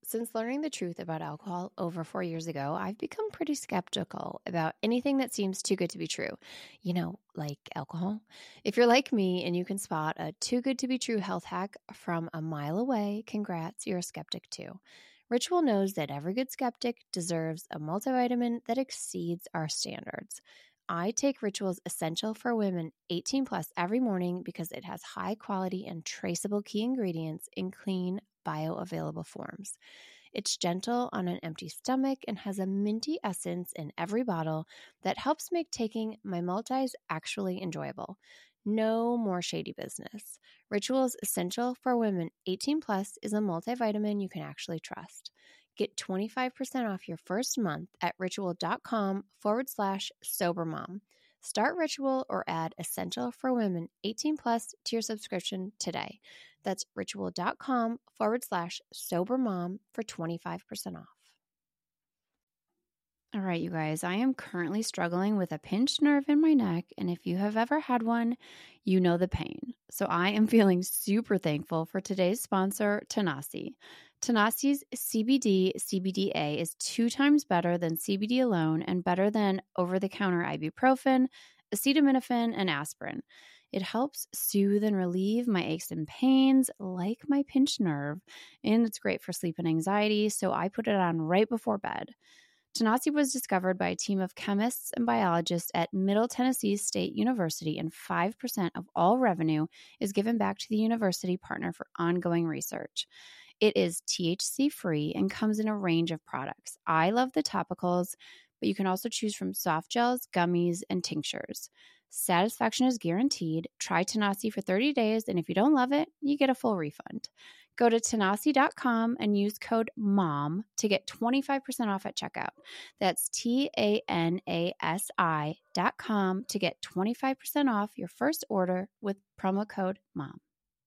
Since learning the truth about alcohol over 4 years ago, I've become pretty skeptical about anything that seems too good to be true. Like alcohol. If you're like me and you can spot a too good to be true health hack from a mile away, congrats, you're a skeptic too. Ritual knows that every good skeptic deserves a multivitamin that exceeds our standards. I take Ritual's Essential for Women 18 plus every morning because it has high quality and traceable key ingredients in clean, bioavailable forms. It's gentle on an empty stomach and has a minty essence in every bottle that helps make taking my multis actually enjoyable. No more shady business. Ritual's Essential for Women 18 plus is a multivitamin you can actually trust. Get 25% off your first month at ritual.com/sobermom. Start Ritual or add Essential for Women 18 plus to your subscription today. That's ritual.com/sobermom for 25% off. All right, you guys, I am currently struggling with a pinched nerve in my neck, and if you have ever had one, you know the pain. So I am feeling super thankful for today's sponsor, Tanasi. Tanasi's CBD CBDA is 2 times better than CBD alone and better than over-the-counter ibuprofen, acetaminophen, and aspirin. It helps soothe and relieve my aches and pains, like my pinched nerve, and it's great for sleep and anxiety, so I put it on right before bed. Tanasi was discovered by a team of chemists and biologists at Middle Tennessee State University, and 5% of all revenue is given back to the university partner for ongoing research. It is THC-free and comes in a range of products. I love the topicals, but you can also choose from soft gels, gummies, and tinctures. Satisfaction is guaranteed. Try Tanasi for 30 days, and if you don't love it, you get a full refund. Go to Tanasi.com and use code MOM to get 25% off at checkout. That's TANASI.com to get 25% off your first order with promo code MOM.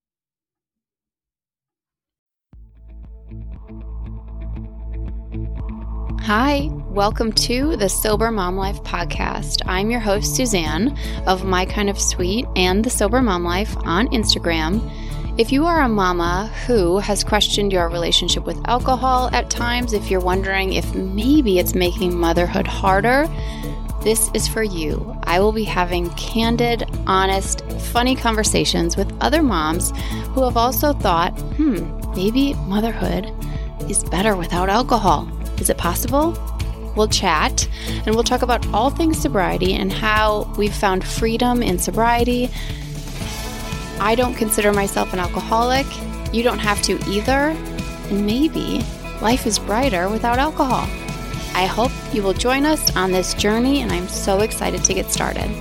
Hi, welcome to the Sober Mom Life podcast. I'm your host, Suzanne, of My Kind of Sweet and the Sober Mom Life on Instagram. If you are a mama who has questioned your relationship with alcohol at times, if you're wondering if maybe it's making motherhood harder, this is for you. I will be having candid, honest, funny conversations with other moms who have also thought, maybe motherhood is better without alcohol. Is it possible? We'll chat and we'll talk about all things sobriety and how we've found freedom in sobriety. I don't consider myself an alcoholic. You don't have to either. And maybe life is brighter without alcohol. I hope you will join us on this journey, and I'm so excited to get started.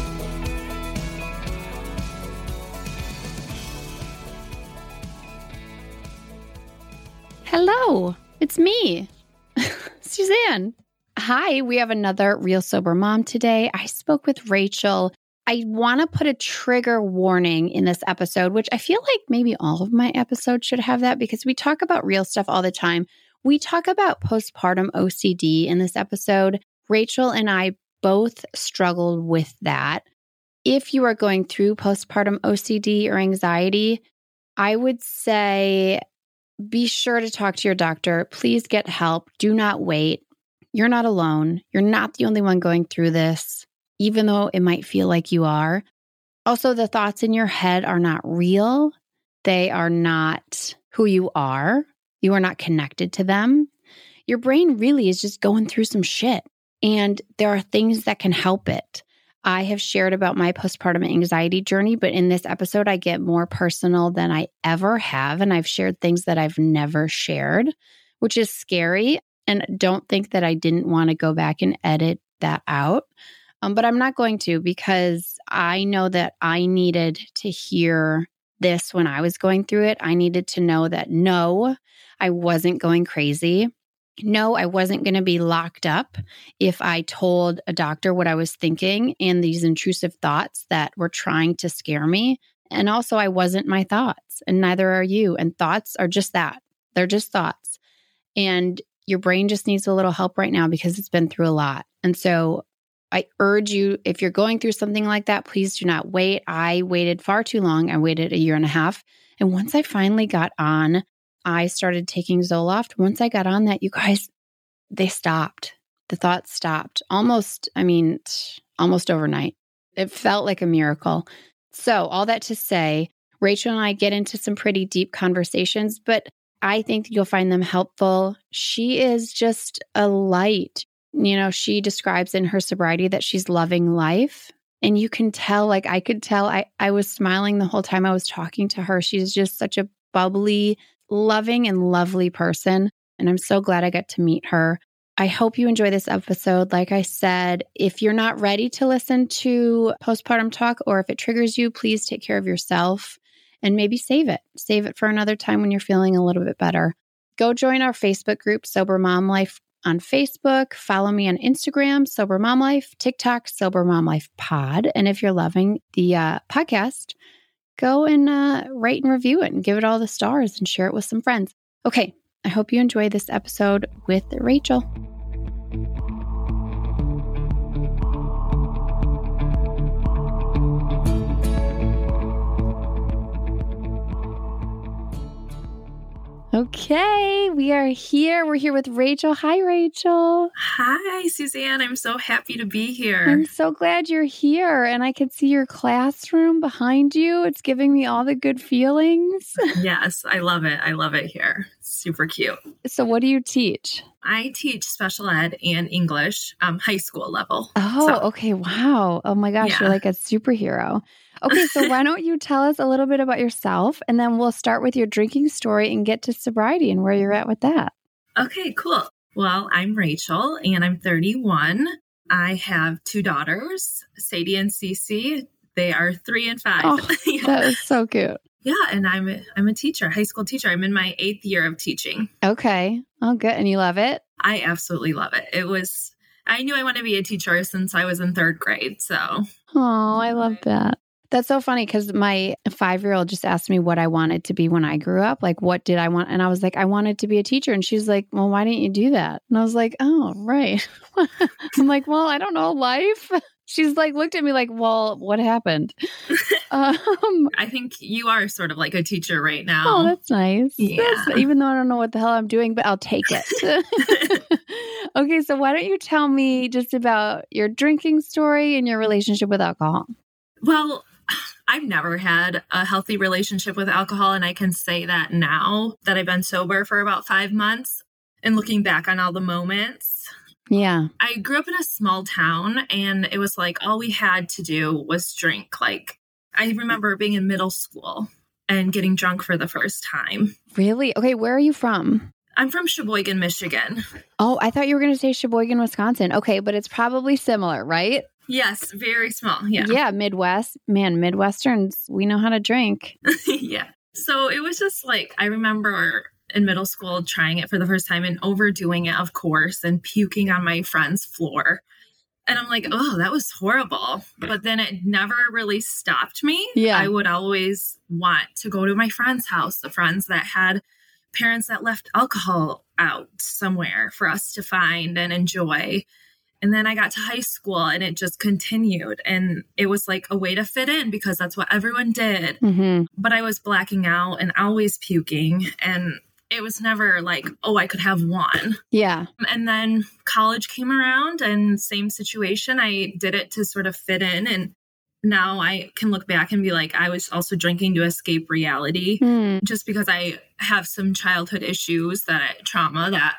Hello, it's me, Suzanne. Hi, we have another Real Sober Mom today. I spoke with Rachel. I want to put a trigger warning in this episode, which I feel like maybe all of my episodes should have that because we talk about real stuff all the time. We talk about postpartum OCD in this episode. Rachel and I both struggled with that. If you are going through postpartum OCD or anxiety, I would say be sure to talk to your doctor. Please get help. Do not wait. You're not alone. You're not the only one going through this, even though it might feel like you are. Also, the thoughts in your head are not real. They are not who you are. You are not connected to them. Your brain really is just going through some shit, and there are things that can help it. I have shared about my postpartum anxiety journey, but in this episode, I get more personal than I ever have, and I've shared things that I've never shared, which is scary, and don't think that I didn't want to go back and edit that out. But I'm not going to, because I know that I needed to hear this when I was going through it. I needed to know that no, I wasn't going crazy. No, I wasn't going to be locked up if I told a doctor what I was thinking and these intrusive thoughts that were trying to scare me. And also, I wasn't my thoughts, and neither are you. And thoughts are just that. They're just thoughts. And your brain just needs a little help right now because it's been through a lot. And so I urge you, if you're going through something like that, please do not wait. I waited far too long. I waited 1.5 years. And once I finally got on I started taking Zoloft. Once I got on that, you guys, they stopped. The thoughts stopped almost overnight. It felt like a miracle. So all that to say, Rachel and I get into some pretty deep conversations, but I think you'll find them helpful. She is just a light. She describes in her sobriety that she's loving life. And you can tell, like I could tell, I was smiling the whole time I was talking to her. She's just such a bubbly, loving, and lovely person. And I'm so glad I got to meet her. I hope you enjoy this episode. Like I said, if you're not ready to listen to postpartum talk, or if it triggers you, please take care of yourself and maybe save it. Save it for another time when you're feeling a little bit better. Go join our Facebook group, Sober Mom Life, on Facebook. Follow me on Instagram, Sober Mom Life, TikTok, Sober Mom Life Pod. And if you're loving the podcast, go and rate and review it and give it all the stars and share it with some friends. Okay, I hope you enjoy this episode with Rachel. Okay, we are here. We're here with Rachel. Hi, Rachel. Hi, Suzanne. I'm so happy to be here. I'm so glad you're here. And I can see your classroom behind you. It's giving me all the good feelings. Yes, I love it. I love it here. Super cute. So what do you teach? I teach special ed and English, high school level. Oh, okay. Wow. Oh my gosh, You're like a superhero. Okay, so why don't you tell us a little bit about yourself, and then we'll start with your drinking story and get to sobriety and where you're at with that. Okay, cool. Well, I'm Rachel, and I'm 31. I have 2 daughters, Sadie and Cece. They are 3 and 5. Oh, that is so cute. Yeah, and I'm a teacher, high school teacher. I'm in my 8th year of teaching. Okay. Oh, good. And you love it? I absolutely love it. I knew I wanted to be a teacher since I was in 3rd grade, so. Oh, I love that. That's so funny because my 5-year-old just asked me what I wanted to be when I grew up. Like, what did I want? And I was like, I wanted to be a teacher. And she's like, well, why didn't you do that? And I was like, oh, right. I'm like, well, I don't know, life. She's like, looked at me like, well, what happened? I think you are sort of like a teacher right now. Oh, that's nice. Yeah. Even though I don't know what the hell I'm doing, but I'll take it. Okay, so why don't you tell me just about your drinking story and your relationship with alcohol? Well, I've never had a healthy relationship with alcohol, and I can say that now that I've been sober for about 5 months and looking back on all the moments. Yeah. I grew up in a small town, and it was like all we had to do was drink. Like, I remember being in middle school and getting drunk for the first time. Really? Okay, where are you from? I'm from Sheboygan, Michigan. Oh, I thought you were going to say Sheboygan, Wisconsin. Okay, but it's probably similar, right? Yes, very small. Yeah. Yeah, Midwest. Man, Midwesterns, we know how to drink. Yeah. So it was just like, I remember in middle school trying it for the first time and overdoing it, of course, and puking on my friend's floor. And I'm like, oh, that was horrible. But then it never really stopped me. Yeah. I would always want to go to my friend's house, the friends that had parents that left alcohol out somewhere for us to find and enjoy. And then I got to high school and it just continued. And it was like a way to fit in because that's what everyone did. Mm-hmm. But I was blacking out and always puking. And it was never like, oh, I could have one. Yeah. And then college came around and same situation. I did it to sort of fit in. And now I can look back and be like, I was also drinking to escape reality just because I have some childhood issues trauma that,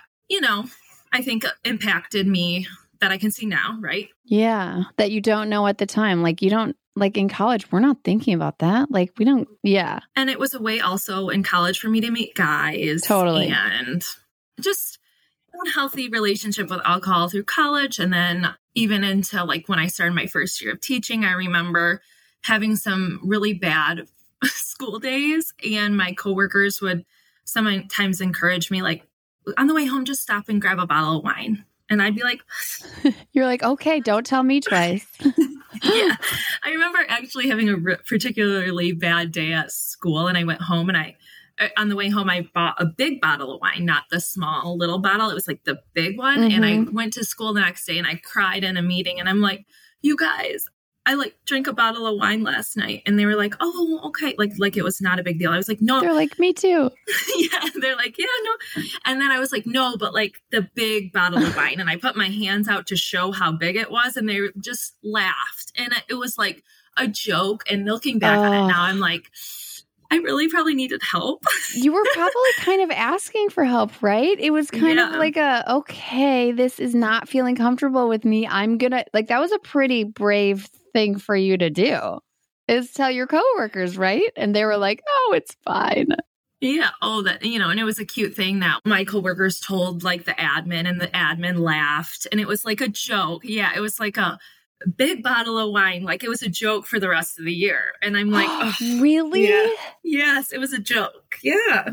I think impacted me that I can see now, right? Yeah. That you don't know at the time. Like you don't, like in college, we're not thinking about that. Like we don't, yeah. And it was a way also in college for me to meet guys. Totally. And just a healthy relationship with alcohol through college. And then even into like when I started my first year of teaching, I remember having some really bad school days and my coworkers would sometimes encourage me like, on the way home, just stop and grab a bottle of wine. And I'd be like, you're like, okay, don't tell me twice. Yeah. I remember actually having a particularly bad day at school. And I went home and on the way home, I bought a big bottle of wine, not the small little bottle. It was like the big one. Mm-hmm. And I went to school the next day and I cried in a meeting. And I'm like, you guys, I like drank a bottle of wine last night. And they were like, oh, okay. Like it was not a big deal. I was like, no. They're like, me too. Yeah. They're like, yeah, no. And then I was like, no, but like the big bottle of wine. And I put my hands out to show how big it was. And they just laughed. And it was like a joke. And looking back on it now, I'm like, I really probably needed help. You were probably kind of asking for help, right? It was kind of like okay, this is not feeling comfortable with me. I'm gonna, like, that was a pretty brave thing for you to do, is tell your coworkers, right? And they were like, oh, it's fine. Yeah. Oh, that, and it was a cute thing that my coworkers told like the admin, and the admin laughed, and it was like a joke. Yeah. It was like a big bottle of wine. Like it was a joke for the rest of the year. And I'm like, oh, really? Yeah. Yes, it was a joke. Yeah.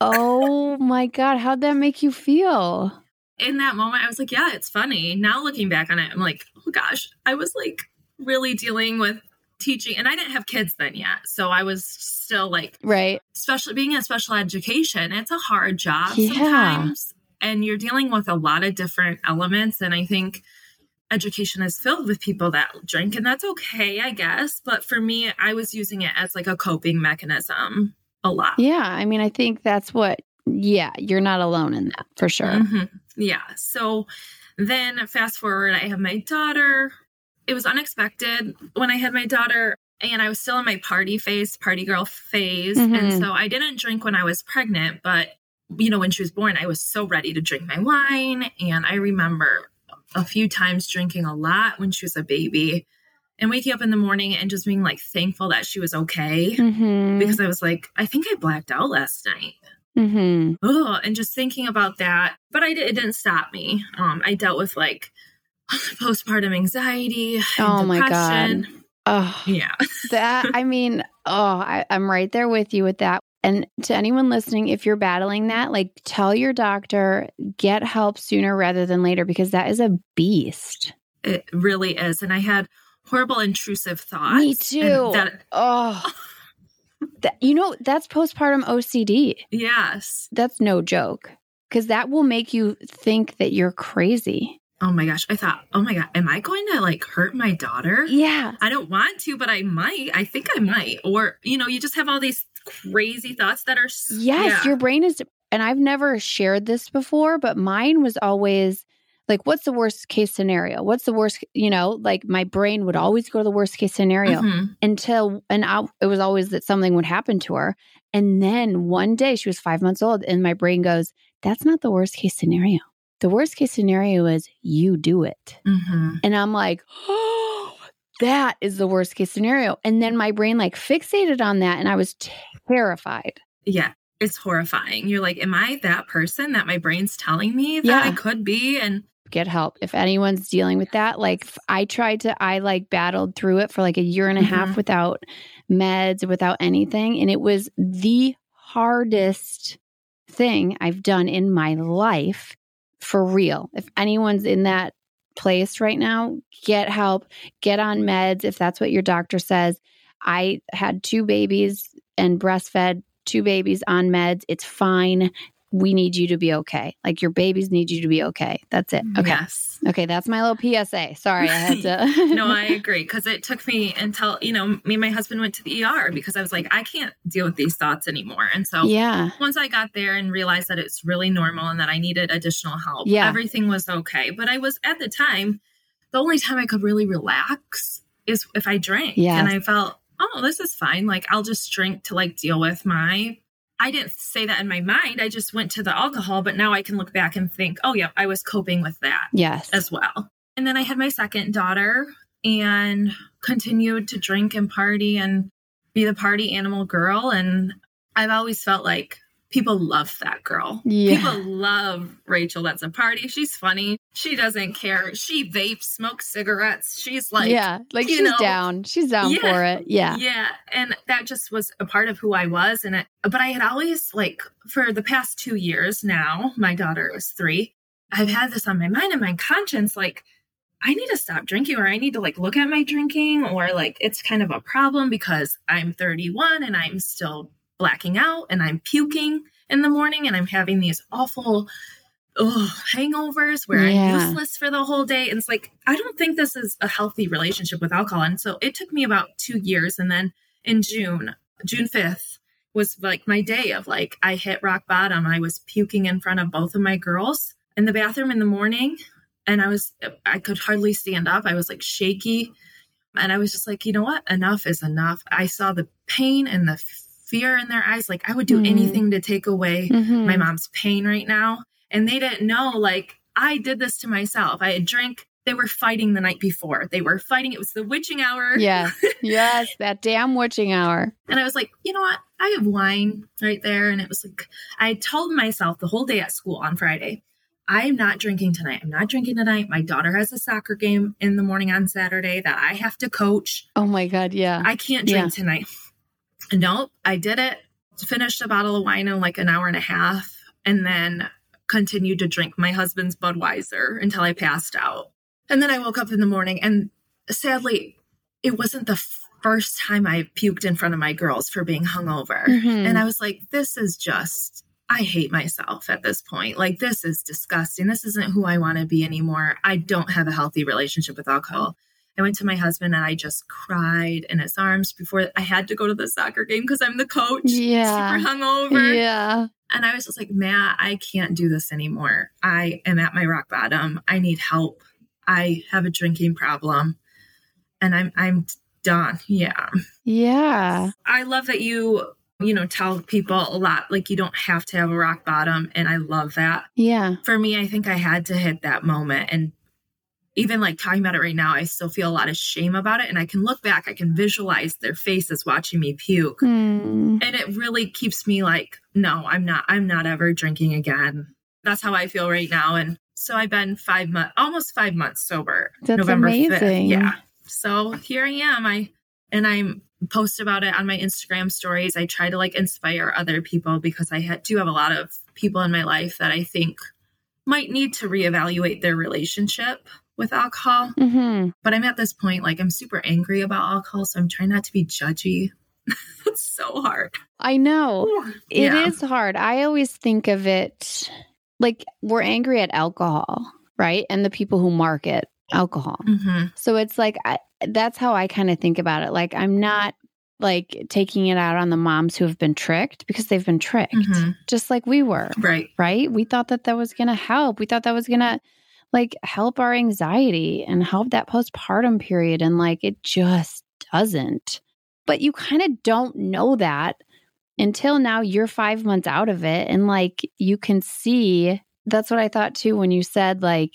Oh my God. How'd that make you feel? In that moment, I was like, yeah, it's funny. Now looking back on it, I'm like, oh gosh, I was like really dealing with teaching, and I didn't have kids then yet. So I was still like, right. Especially being in special education, it's a hard job sometimes. And you're dealing with a lot of different elements. And I think education is filled with people that drink, and that's okay, I guess. But for me, I was using it as like a coping mechanism a lot. Yeah. I mean, I think that's you're not alone in that for sure. Mm-hmm. Yeah. So then fast forward, I have my daughter. It was unexpected when I had my daughter, and I was still in my party girl phase. Mm-hmm. And so I didn't drink when I was pregnant, but when she was born, I was so ready to drink my wine. And I remember a few times drinking a lot when she was a baby, and waking up in the morning and just being like thankful that she was okay. Mm-hmm. Because I was like, I think I blacked out last night. Mm-hmm. Oh, and just thinking about that. But it didn't stop me. I dealt with like postpartum anxiety. Oh my God. Oh yeah. That, I mean, I'm right there with you with that. And to anyone listening, if you're battling that, like, tell your doctor, get help sooner rather than later, because that is a beast. It really is. And I had horrible intrusive thoughts. Me too. That's postpartum OCD. Yes. That's no joke, because that will make you think that you're crazy. Oh my gosh. I thought, oh my God, am I going to like hurt my daughter? Yeah. I don't want to, but I might. I think I might. Or, you just have all these crazy thoughts that are. Yes, your brain is, and I've never shared this before, but mine was always like, what's the worst case scenario? What's the worst, like my brain would always go to the worst case scenario it was always that something would happen to her. And then one day she was 5 months old, and my brain goes, that's not the worst case scenario. The worst case scenario is you do it. Mm-hmm. And I'm like, oh, that is the worst case scenario. And then my brain like fixated on that, and I was terrified. Yeah, it's horrifying. You're like, am I that person that my brain's telling me that I could be? And get help. If anyone's dealing with that, like I battled through it for like a year and a half without meds, without anything. And it was the hardest thing I've done in my life. For real. If anyone's in that place right now, get help, get on meds if that's what your doctor says. I had 2 babies and breastfed 2 babies on meds. It's fine. We need you to be okay. Like your babies need you to be okay. That's it. Okay. Yes. Okay. That's my little PSA. Sorry. I had to. No, I agree. Because it took me until, me and my husband went to the ER because I was like, I can't deal with these thoughts anymore. And so once I got there and realized that it's really normal and that I needed additional help, everything was okay. But I was at the time, the only time I could really relax is if I drank. Yes. And I felt, oh, this is fine. Like I'll just drink to like deal with I didn't say that in my mind. I just went to the alcohol, but now I can look back and think, oh yeah, I was coping with that as well. And then I had my second daughter and continued to drink and party and be the party animal girl. And I've always felt like people love that girl. Yeah. People love Rachel. That's a party. She's funny. She doesn't care. She vapes, smokes cigarettes. She's like, she's down. She's down for it. Yeah. Yeah. And that just was a part of who I was. But I had always for the past 2 years now, my daughter is 3. I've had this on my mind and my conscience, I need to stop drinking, or I need to look at my drinking, or it's kind of a problem because I'm 31 and I'm still blacking out and I'm puking in the morning and I'm having these awful hangovers where I'm useless for the whole day. And it's like, I don't think this is a healthy relationship with alcohol. And so it took me about 2 years. And then in June 5th was like my day of like, I hit rock bottom. I was puking in front of both of my girls in the bathroom in the morning. And I could hardly stand up. I was like shaky. And I was just like, you know what? Enough is enough. I saw the pain and the fear in their eyes. Like I would do anything to take away my mom's pain right now. And they didn't know, like, I did this to myself. I had drank. They were fighting the night before. They were fighting. It was the witching hour. Yes. Yes. That damn witching hour. And I was like, you know what? I have wine right there. And it was like, I told myself the whole day at school on Friday, I'm not drinking tonight. I'm not drinking tonight. My daughter has a soccer game in the morning on Saturday that I have to coach. Oh my God. Yeah. I can't drink tonight. Nope. I did it. Finished a bottle of wine in like an hour and a half. And then continued to drink my husband's Budweiser until I passed out. And then I woke up in the morning and sadly, it wasn't the first time I puked in front of my girls for being hungover. And I was like, this is just, I hate myself at this point. Like, this is disgusting. This isn't who I want to be anymore. I don't have a healthy relationship with alcohol. I went to my husband and I just cried in his arms before I had to go to the soccer game because I'm the coach. Yeah. Super hungover. Yeah. And I was just like, Matt, I can't do this anymore. I am at my rock bottom. I need help. I have a drinking problem and I'm done. Yeah. Yeah. I love that you tell people a lot, like you don't have to have a rock bottom. And I love that. Yeah. For me, I think I had to hit that moment. And even like talking about it right now, I still feel a lot of shame about it. And I can look back, I can visualize their faces watching me puke. And it really keeps me like, no, I'm not ever drinking again. That's how I feel right now. And so I've been almost 5 months sober. That's November amazing. 5th. Yeah. So here I am. I post about it on my Instagram stories. I try to like inspire other people because I do have a lot of people in my life that I think might need to reevaluate their relationship with alcohol. But I'm at this point, like I'm super angry about alcohol. So I'm trying not to be judgy. It's so hard. I know. It Yeah. is hard. I always think of it like we're angry at alcohol, right? And the people who market alcohol. So it's like, that's how I kind of think about it. Like, I'm not like taking it out on the moms who have been tricked because they've been tricked, just like we were. Right. We thought that was going to help. We thought that was going to like help our anxiety and help that postpartum period. And like, it just doesn't. But you kind of don't know that until now you're 5 months out of it. And like, you can see, that's what I thought too, when you said like,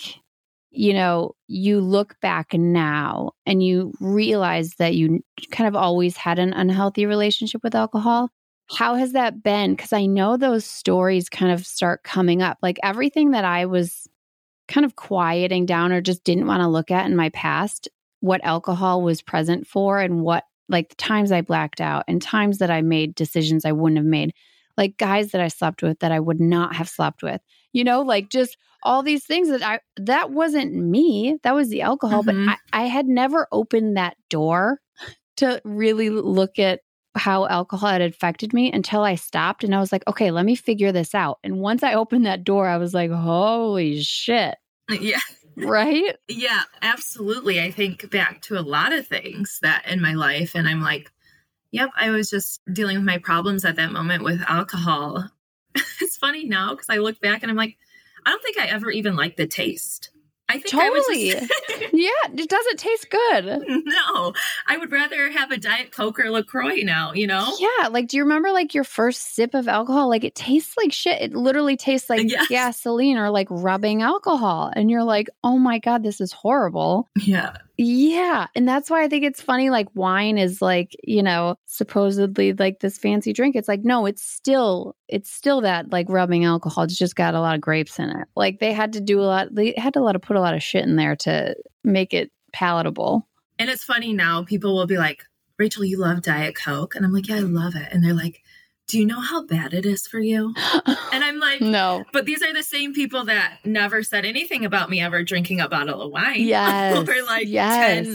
you look back now and you realize that you kind of always had an unhealthy relationship with alcohol. How has that been? Because I know those stories kind of start coming up. Like everything that I was kind of quieting down or just didn't want to look at in my past, what alcohol was present for and what, like the times I blacked out and times that I made decisions I wouldn't have made, like guys that I slept with that I would not have slept with, like just all these things that wasn't me, that was the alcohol, but I had never opened that door to really look at how alcohol had affected me until I stopped and I was like, okay, let me figure this out. And once I opened that door, I was like, holy shit. Yeah. Right? Yeah, absolutely. I think back to a lot of things that in my life and I'm like, yep, I was just dealing with my problems at that moment with alcohol. It's funny now because I look back and I'm like, I don't think I ever even liked the taste. I think totally. I was just yeah, it doesn't taste good. No, I would rather have a Diet Coke or LaCroix now, Yeah, like do you remember like your first sip of alcohol? Like it tastes like shit. It literally tastes like gasoline or like rubbing alcohol. And you're like, oh my God, this is horrible. Yeah. Yeah. And that's why I think it's funny. Like wine is like, supposedly like this fancy drink. It's like, no, it's still that like rubbing alcohol. It's just got a lot of grapes in it. Like they had to put a lot of shit in there to make it palatable. And it's funny now, people will be like, Rachel, you love Diet Coke. And I'm like, yeah, I love it. And they're like, do you know how bad it is for you? And I'm like, no. But these are the same people that never said anything about me ever drinking a bottle of wine. Yes. Or like 10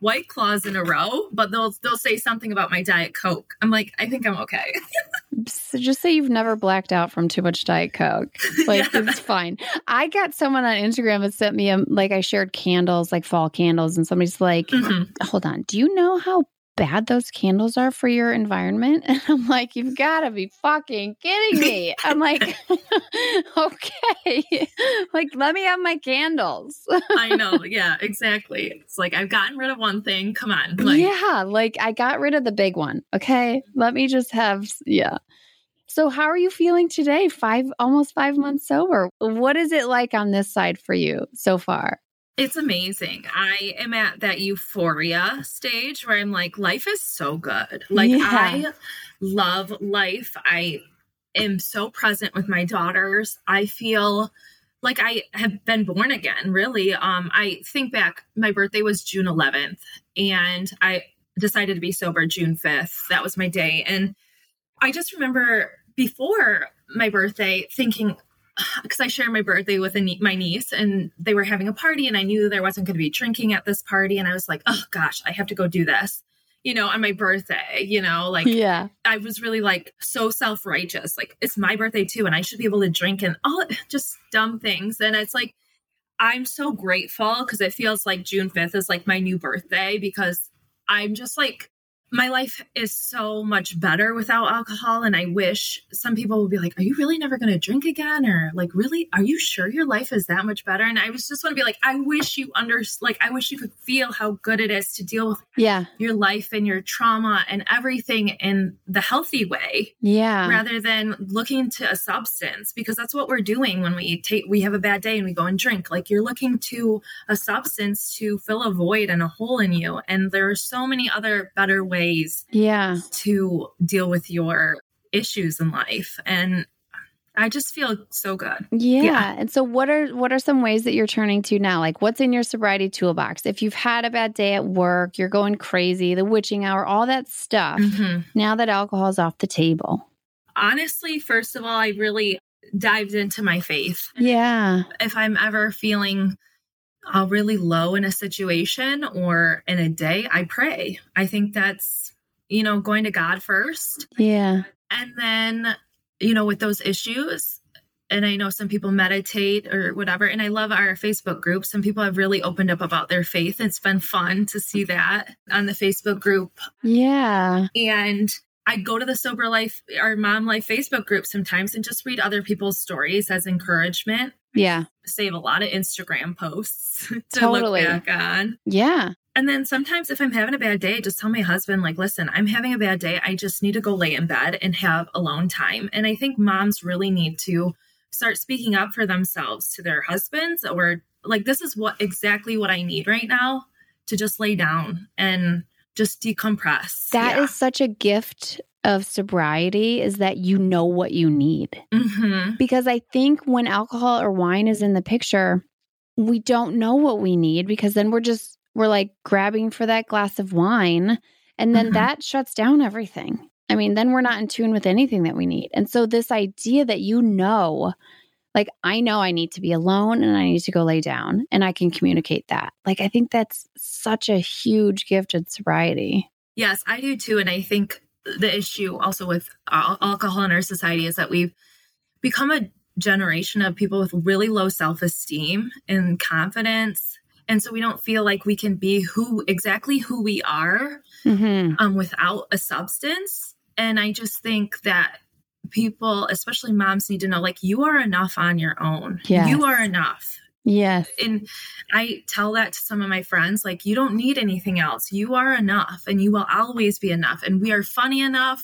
White Claws in a row, but they'll say something about my Diet Coke. I'm like, I think I'm okay. So just say you've never blacked out from too much Diet Coke. Like, it's fine. I got someone on Instagram that sent me I shared candles, like fall candles, and somebody's like, hold on, do you know how bad those candles are for your environment? And I'm like, you've got to be fucking kidding me. I'm like, okay, like, let me have my candles. I know. Yeah, exactly. It's like, I've gotten rid of one thing. Come on. I got rid of the big one. Okay. Let me just have, So how are you feeling today? Almost 5 months sober. What is it like on this side for you so far? It's amazing. I am at that euphoria stage where I'm like, life is so good. I love life. I am so present with my daughters. I feel like I have been born again, really. I think back, my birthday was June 11th, and I decided to be sober June 5th. That was my day. And I just remember before my birthday thinking, because I shared my birthday with my niece, and they were having a party, and I knew there wasn't going to be drinking at this party. And I was like, oh gosh, I have to go do this, on my birthday, I was really like so self-righteous. Like, it's my birthday too, and I should be able to drink, and all just dumb things. And it's like, I'm so grateful because it feels like June 5th is like my new birthday, because I'm just like, my life is so much better without alcohol. And I wish some people would be like, are you really never going to drink again? Or like, really, are you sure your life is that much better? And I was just want to be like, I wish you I wish you could feel how good it is to deal with your life and your trauma and everything in the healthy way. Yeah. Rather than looking to a substance, because that's what we're doing when we have a bad day and we go and drink. Like, you're looking to a substance to fill a void and a hole in you. And there are so many other better ways to deal with your issues in life. And I just feel so good. Yeah. And so what are some ways that you're turning to now? Like, what's in your sobriety toolbox? If you've had a bad day at work, you're going crazy, the witching hour, all that stuff, now that alcohol is off the table. Honestly, first of all, I really dived into my faith. Yeah. If I'm ever feeling really low in a situation or in a day, I pray. I think that's, going to God first. Yeah. And then, with those issues, and I know some people meditate or whatever, and I love our Facebook group. Some people have really opened up about their faith. It's been fun to see that on the Facebook group. Yeah. And I go to the Sober Life, our Mom Life Facebook group sometimes, and just read other people's stories as encouragement. Yeah. Save a lot of Instagram posts to look back on. Yeah. And then sometimes if I'm having a bad day, I just tell my husband, like, listen, I'm having a bad day. I just need to go lay in bed and have alone time. And I think moms really need to start speaking up for themselves to their husbands, or like, this is exactly what I need right now, to just lay down and just decompress. That is such a gift of sobriety, is that you know what you need. Because I think when alcohol or wine is in the picture, we don't know what we need, because then we're like grabbing for that glass of wine, and then that shuts down everything. I mean, then we're not in tune with anything that we need. And so this idea that like, I know I need to be alone and I need to go lay down, and I can communicate that. Like, I think that's such a huge gift in sobriety. Yes, I do too. And I think the issue also with alcohol in our society is that we've become a generation of people with really low self-esteem and confidence. And so we don't feel like we can be exactly who we are without a substance. And I just think that people, especially moms, need to know, like, you are enough on your own. Yes. You are enough. Yes. And I tell that to some of my friends, like, you don't need anything else. You are enough, and you will always be enough. And we are funny enough.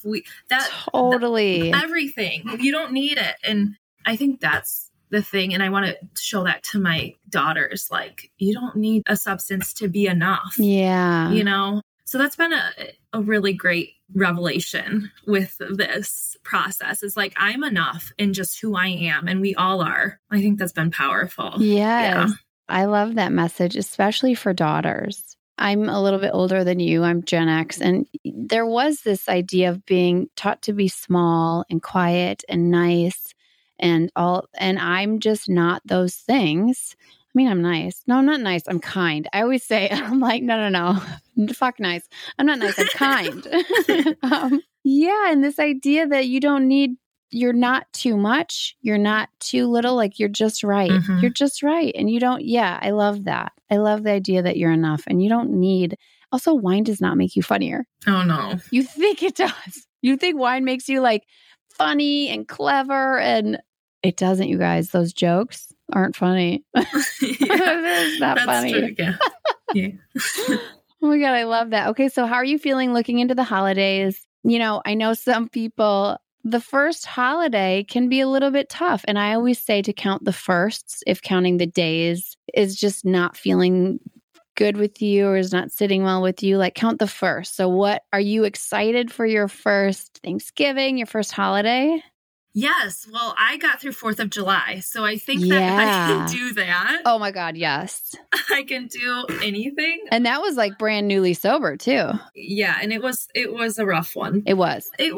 Totally. Everything. You don't need it. And I think that's the thing. And I want to show that to my daughters. Like, you don't need a substance to be enough. Yeah. So that's been a really great revelation with this process. It's like, I'm enough in just who I am, and we all are. I think that's been powerful. Yes. Yeah. I love that message, especially for daughters. I'm a little bit older than you. I'm Gen X. And there was this idea of being taught to be small and quiet and nice and all. And I'm just not those things. mean, I'm nice. No, I'm not nice. I'm kind. I always say, I'm like, no. Fuck nice. I'm not nice. I'm kind. Yeah. And this idea that you're not too much. You're not too little. Like you're just right. Mm-hmm. You're just right. And you don't, I love that. I love the idea that you're enough and you don't need, also wine does not make you funnier. Oh no. You think it does. You think wine makes you like funny and clever and it doesn't, you guys. Those jokes aren't funny. It's not funny. True. Yeah. Oh my God, I love that. Okay, so how are you feeling looking into the holidays? I know some people, the first holiday can be a little bit tough. And I always say to count the firsts if counting the days is just not feeling good with you or is not sitting well with you, like count the first. So what are you excited for your first Thanksgiving, your first holiday? Yes. Well, I got through 4th of July. So I think that if I can do that. Oh my God, yes. I can do anything. And that was like brand newly sober too. Yeah. And it was a rough one. It was. I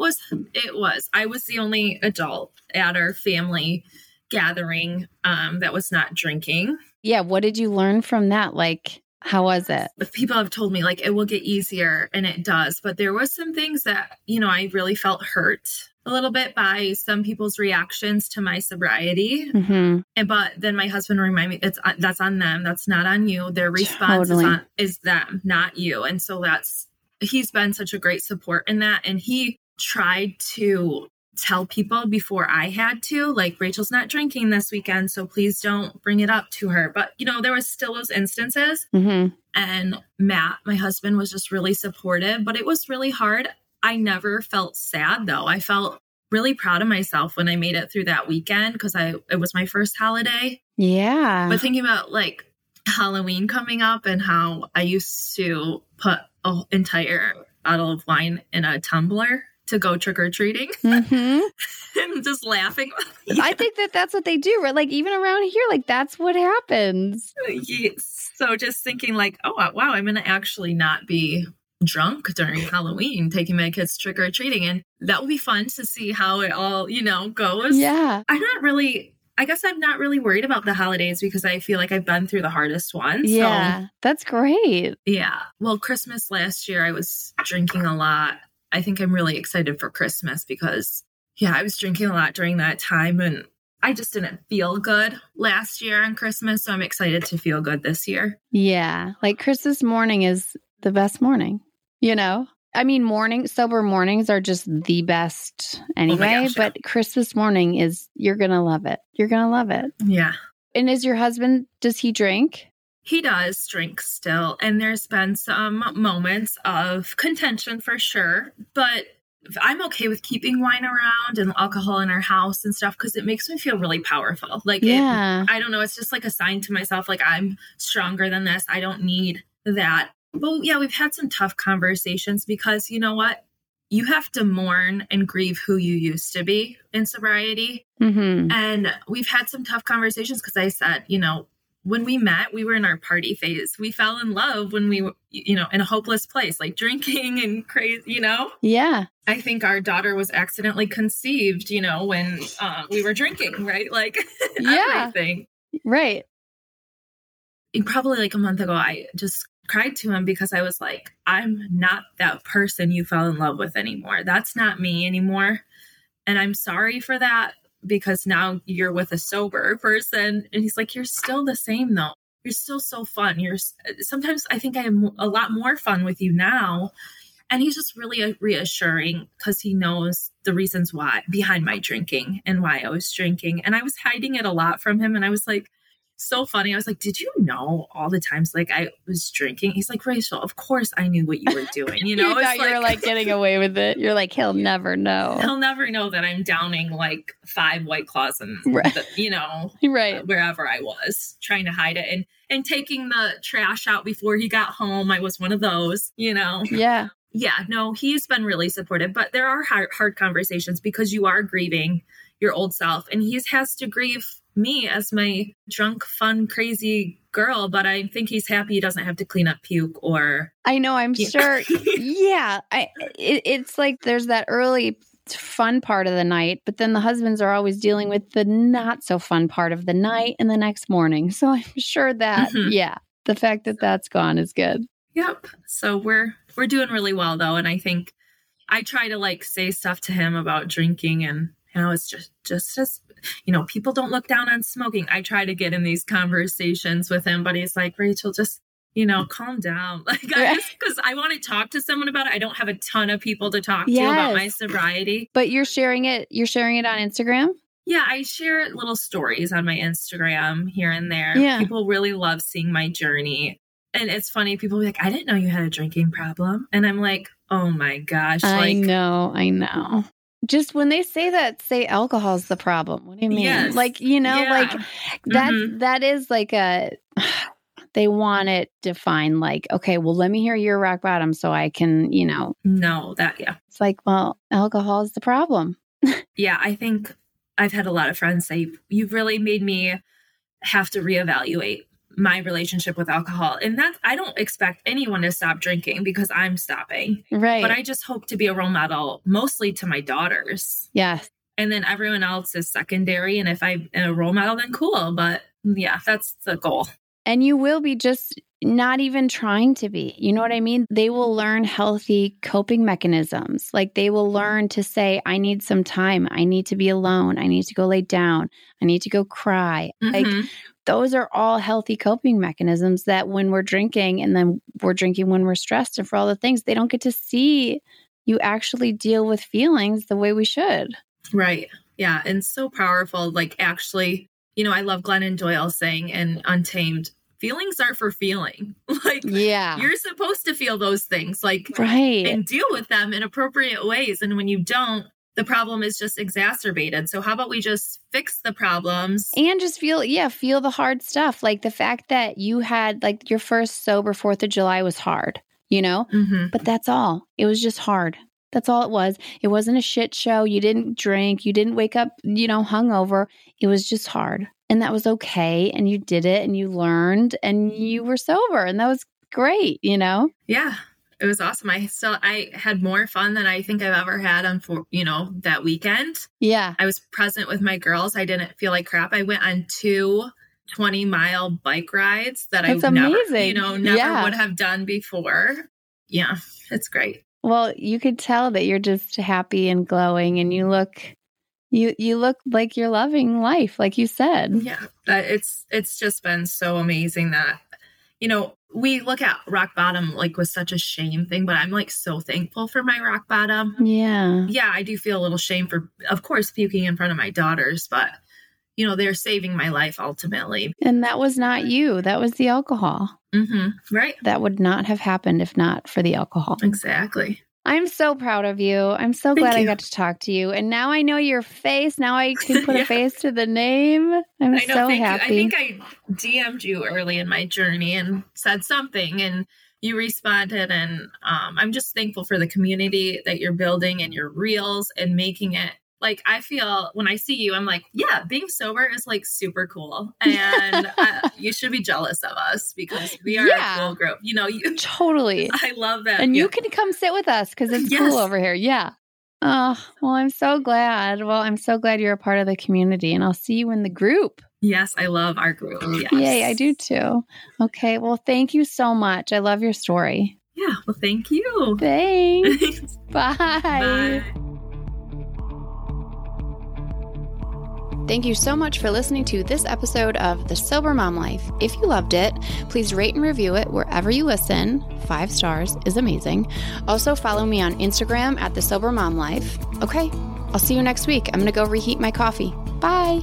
was the only adult at our family gathering that was not drinking. Yeah. What did you learn from that? Like, how was it? People have told me like it will get easier and it does. But there was some things that, I really felt hurt a little bit by some people's reactions to my sobriety. Mm-hmm. But then my husband reminded me that's on them. That's not on you. Their response is them, not you. And so he's been such a great support in that. And he tried to tell people before I had to, like, Rachel's not drinking this weekend, so please don't bring it up to her. But, there was still those instances. Mm-hmm. And Matt, my husband, was just really supportive, but it was really hard. I never felt sad, though. I felt really proud of myself when I made it through that weekend because it was my first holiday. Yeah. But thinking about, like, Halloween coming up and how I used to put an entire bottle of wine in a tumbler to go trick-or-treating mm-hmm. and just laughing. I think that's what they do, right? Like even around here, like that's what happens. Yes. So just thinking like, oh, wow, I'm going to actually not be drunk during Halloween, taking my kids trick-or-treating. And that will be fun to see how it all, goes. Yeah. I guess I'm not really worried about the holidays because I feel like I've been through the hardest ones. Yeah. So, that's great. Yeah. Well, Christmas last year, I was drinking a lot. I think I'm really excited for Christmas because, I was drinking a lot during that time and I just didn't feel good last year on Christmas. So I'm excited to feel good this year. Yeah. Like Christmas morning is the best morning, I mean, sober mornings are just the best anyway, but Christmas morning you're going to love it. You're going to love it. Yeah. And is your husband, does he drink? He does drink still, and there's been some moments of contention for sure, but I'm okay with keeping wine around and alcohol in our house and stuff because it makes me feel really powerful. Like, I don't know, it's just like a sign to myself, like I'm stronger than this. I don't need that. But yeah, we've had some tough conversations because you know what? You have to mourn and grieve who you used to be in sobriety. Mm-hmm. And we've had some tough conversations because I said, when we met, we were in our party phase. We fell in love when we were, in a hopeless place, like drinking and crazy, Yeah. I think our daughter was accidentally conceived, when we were drinking, right? Like everything. Right. And probably like a month ago, I just cried to him because I was like, I'm not that person you fell in love with anymore. That's not me anymore. And I'm sorry for that. Because now you're with a sober person. And he's like, you're still the same though. You're still so fun. Sometimes I think I have a lot more fun with you now. And he's just really reassuring because he knows the reasons why behind my drinking and why I was drinking. And I was hiding it a lot from him. And I was like, so funny. I was like, did you know all the times like I was drinking? He's like, Rachel, of course I knew what you were doing. You thought you were like getting away with it. You're like, he'll never know. He'll never know that I'm downing like 5 White Claws and, right. Wherever I was trying to hide it and taking the trash out before he got home. I was one of those, Yeah. Yeah, no, he's been really supportive, but there are hard conversations because you are grieving your old self and he has to grieve me as my drunk, fun, crazy girl, but I think he's happy he doesn't have to clean up puke or... I know, I'm sure. Yeah. It's like there's that early fun part of the night, but then the husbands are always dealing with the not so fun part of the night and the next morning. So I'm sure that, the fact that that's gone is good. Yep. So we're doing really well though. And I think I try to like say stuff to him about drinking and, it's just as, people don't look down on smoking. I try to get in these conversations with him, but he's like, Rachel, just, calm down. Like, because I want to talk to someone about it. I don't have a ton of people to talk to about my sobriety. But you're sharing it on Instagram? Yeah, I share little stories on my Instagram here and there. Yeah. People really love seeing my journey. And it's funny, people be like, I didn't know you had a drinking problem. And I'm like, oh my gosh. I know. Just when they say that, say alcohol's the problem. What do you mean? Yes. Like, like that is like they want it defined like, okay, well, let me hear your rock bottom so I can, No, It's like, well, alcohol is the problem. Yeah, I think I've had a lot of friends say, you've really made me have to reevaluate my relationship with alcohol. And that I don't expect anyone to stop drinking because I'm stopping. Right. But I just hope to be a role model mostly to my daughters. Yes. And then everyone else is secondary. And if I'm a role model, then cool. But yeah, that's the goal. And you will be just not even trying to be. You know what I mean? They will learn healthy coping mechanisms. Like they will learn to say, I need some time. I need to be alone. I need to go lay down. I need to go cry. Like those are all healthy coping mechanisms that when we're drinking and then we're drinking when we're stressed and for all the things, they don't get to see you actually deal with feelings the way we should. Right. Yeah. And so powerful. Like actually, I love Glennon Doyle saying in Untamed, feelings are for feeling. Like, you're supposed to feel those things, like, and deal with them in appropriate ways. And when you don't, the problem is just exacerbated. So how about we just fix the problems and just feel the hard stuff. Like the fact that you had like your first sober 4th of July was hard, but that's all. It was just hard. That's all it was. It wasn't a shit show. You didn't drink. You didn't wake up, hungover. It was just hard. And that was okay. And you did it and you learned and you were sober. And that was great, Yeah, it was awesome. I had more fun than I think I've ever had on, that weekend. Yeah. I was present with my girls. I didn't feel like crap. I went on 2 20-mile bike rides that I never would have done before. Yeah, it's great. Well, you could tell that you're just happy and glowing and you look like you're loving life, like you said. Yeah, it's just been so amazing that, we look at rock bottom like with such a shame thing, but I'm like so thankful for my rock bottom. Yeah. Yeah, I do feel a little shame for, of course, puking in front of my daughters, but, they're saving my life ultimately. And that was not you. That was the alcohol. Right. That would not have happened if not for the alcohol. Exactly. I'm so proud of you. I'm so glad I got to talk to you. And now I know your face. Now I can put a face to the name. I'm so happy. I think I DM'd you early in my journey and said something and you responded. And I'm just thankful for the community that you're building and your reels and making it. Like, I feel when I see you, I'm like, yeah, being sober is like super cool. And you should be jealous of us because we are a cool group. You totally. I love that. And you can come sit with us because it's cool over here. Yeah. Oh, well, I'm so glad. Well, I'm so glad you're a part of the community and I'll see you in the group. Yes, I love our group. Yes. Yay, I do too. Okay. Well, thank you so much. I love your story. Yeah. Well, thank you. Thanks. Bye. Bye. Thank you so much for listening to this episode of The Sober Mom Life. If you loved it, please rate and review it wherever you listen. 5 stars is amazing. Also, follow me on Instagram at The Sober Mom Life. Okay, I'll see you next week. I'm going to go reheat my coffee. Bye.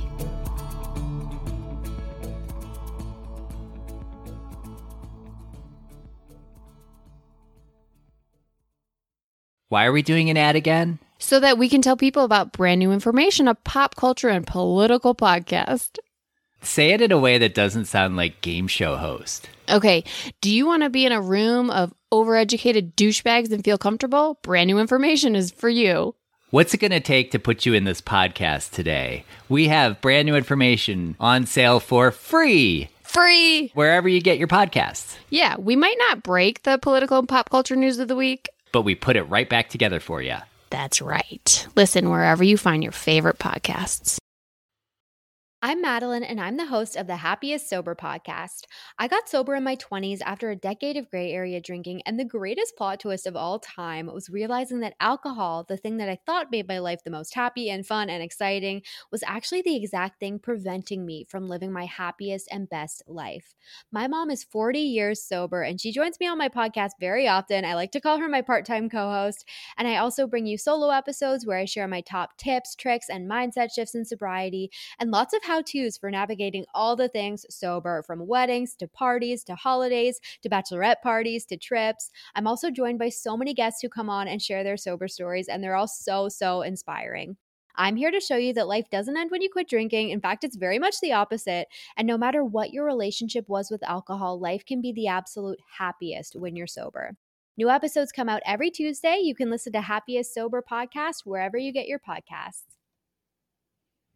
Why are we doing an ad again? So that we can tell people about brand new information, a pop culture and political podcast. Say it in a way that doesn't sound like game show host. Okay, do you want to be in a room of overeducated douchebags and feel comfortable? Brand new information is for you. What's it going to take to put you in this podcast today? We have brand new information on sale for free. Free! Wherever you get your podcasts. Yeah, we might not break the political and pop culture news of the week, but we put it right back together for you. That's right. Listen wherever you find your favorite podcasts. I'm Madeline, and I'm the host of the Happiest Sober podcast. I got sober in my 20s after a decade of gray area drinking, and the greatest plot twist of all time was realizing that alcohol, the thing that I thought made my life the most happy and fun and exciting, was actually the exact thing preventing me from living my happiest and best life. My mom is 40 years sober, and she joins me on my podcast very often. I like to call her my part-time co-host, and I also bring you solo episodes where I share my top tips, tricks, and mindset shifts in sobriety, and lots of how-tos for navigating all the things sober, from weddings to parties to holidays to bachelorette parties to trips. I'm also joined by so many guests who come on and share their sober stories, and they're all so inspiring. I'm here to show you that life doesn't end when you quit drinking. In fact, it's very much the opposite. And no matter what your relationship was with alcohol, life can be the absolute happiest when you're sober. New episodes come out every Tuesday. You can listen to Happiest Sober podcast wherever you get your podcasts.